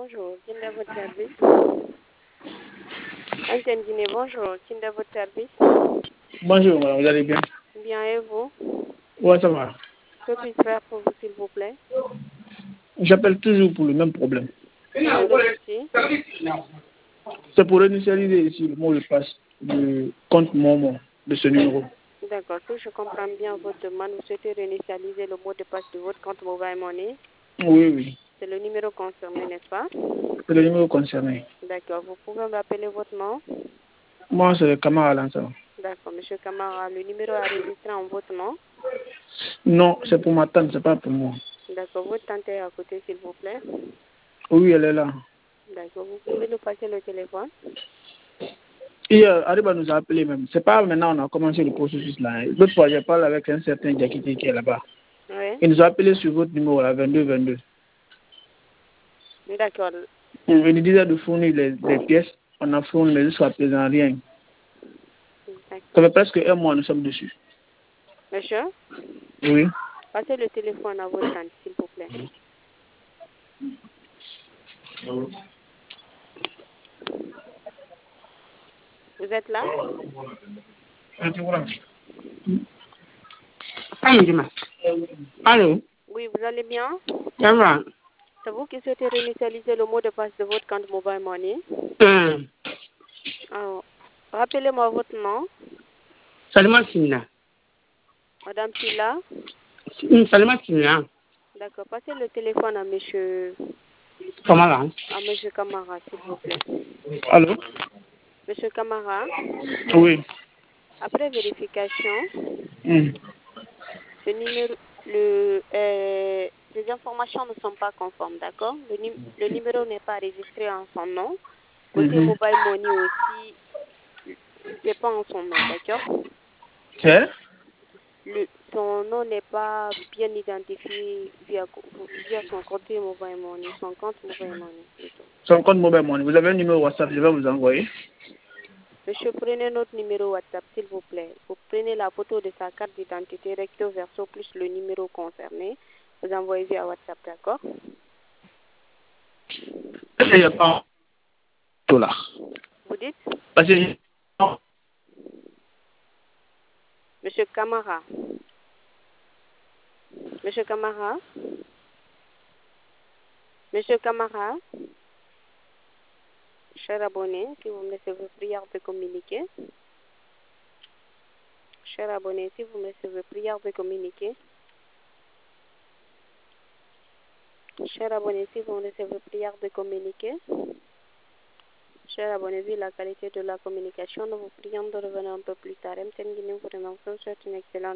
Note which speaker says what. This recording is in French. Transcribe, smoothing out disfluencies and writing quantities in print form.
Speaker 1: bonjour. Qui est votre service? Antenne Guinée, bonjour. Qui est votre service?
Speaker 2: Bonjour, madame, vous allez bien?
Speaker 1: Bien, et vous?
Speaker 2: Ouais, ça va.
Speaker 1: Que puis-je faire pour vous, s'il vous plaît?
Speaker 2: J'appelle toujours pour le même problème.
Speaker 1: Quel est le souci?
Speaker 2: C'est pour initialiser ici le mot de passe du compte Momo de ce numéro.
Speaker 1: D'accord, si je comprends bien votre demande, vous souhaitez réinitialiser le mot de passe de votre compte Mobile Money.
Speaker 2: Oui, oui.
Speaker 1: C'est le numéro concerné, n'est-ce pas?
Speaker 2: C'est le numéro concerné.
Speaker 1: D'accord, vous pouvez me rappeler votre nom?
Speaker 2: Moi, c'est Kamara Lansana.
Speaker 1: D'accord, monsieur Camara, le numéro est enregistré en votre nom?
Speaker 2: Non, c'est pour ma tante, c'est pas pour moi.
Speaker 1: D'accord, votre tante est à côté, s'il vous plaît.
Speaker 2: Oui, elle est là.
Speaker 1: D'accord, vous pouvez nous passer le téléphone?
Speaker 2: Hier, Ariba nous a appelé même. C'est pas maintenant on a commencé le processus là. L'autre fois, j'ai parlé avec un certain Diakité qui est là-bas.
Speaker 1: Oui.
Speaker 2: Il nous a appelé sur votre numéro là, 2222.
Speaker 1: D'accord.
Speaker 2: Il nous disait de fournir les pièces. On a fourni, mais jusqu'à présent, rien. Ça fait presque un mois, nous sommes dessus.
Speaker 1: Monsieur?
Speaker 2: Oui.
Speaker 1: Passez le téléphone à votre tante, s'il vous plaît. Vous êtes là?
Speaker 2: Allô?
Speaker 1: Oui, vous allez bien?
Speaker 2: Ça va?
Speaker 1: C'est vous qui souhaitez réinitialiser le mot de passe de votre compte Mobile Money? Alors, rappelez-moi votre nom.
Speaker 2: Salima Simna.
Speaker 1: Madame Silla?
Speaker 2: Salima Simna.
Speaker 1: D'accord. Passez le téléphone à monsieur Camara, s'il vous plaît.
Speaker 2: Allô?
Speaker 1: Monsieur Camara,
Speaker 2: Oui.
Speaker 1: après vérification,
Speaker 2: Mm.
Speaker 1: le numéro, les informations ne sont pas conformes, d'accord? Le numéro n'est pas enregistré en son nom. Côté Mobile Money aussi, c'est pas en son nom, d'accord?
Speaker 2: C'est?
Speaker 1: Son nom n'est pas bien identifié via son côté Mobile Money, son compte Mobile Money plutôt.
Speaker 2: Son compte Mobile Money. Vous avez un numéro WhatsApp, je vais vous envoyer.
Speaker 1: Monsieur, prenez notre numéro WhatsApp, s'il vous plaît. Vous prenez la photo de sa carte d'identité recto verso plus le numéro concerné. Vous envoyez via WhatsApp, d'accord?
Speaker 2: Il n'y a pas tout là.
Speaker 1: Vous dites?
Speaker 2: Parce que
Speaker 1: Monsieur Camara. Monsieur Camara? Monsieur Camara? Cher abonné, si vous me laissez vos prières de communiquer. Cher abonné, si vous me laissez vos prières de communiquer. Cher abonné, si vous me laissez vos prières de communiquer. Cher abonné, vu la qualité de la communication, nous vous prions de revenir un peu plus tard. MTN Guinée vous souhaite une excellente